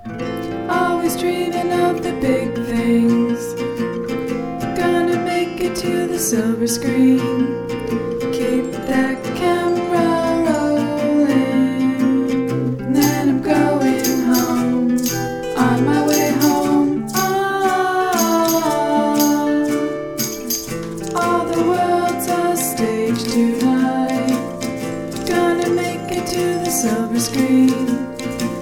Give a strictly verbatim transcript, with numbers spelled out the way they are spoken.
Always dreaming of the big things. Gonna make it to the silver screen. Keep that camera rolling. And then I'm going home, on my way home. Ah, all the world's a stage tonight. Gonna make it to the silver screen.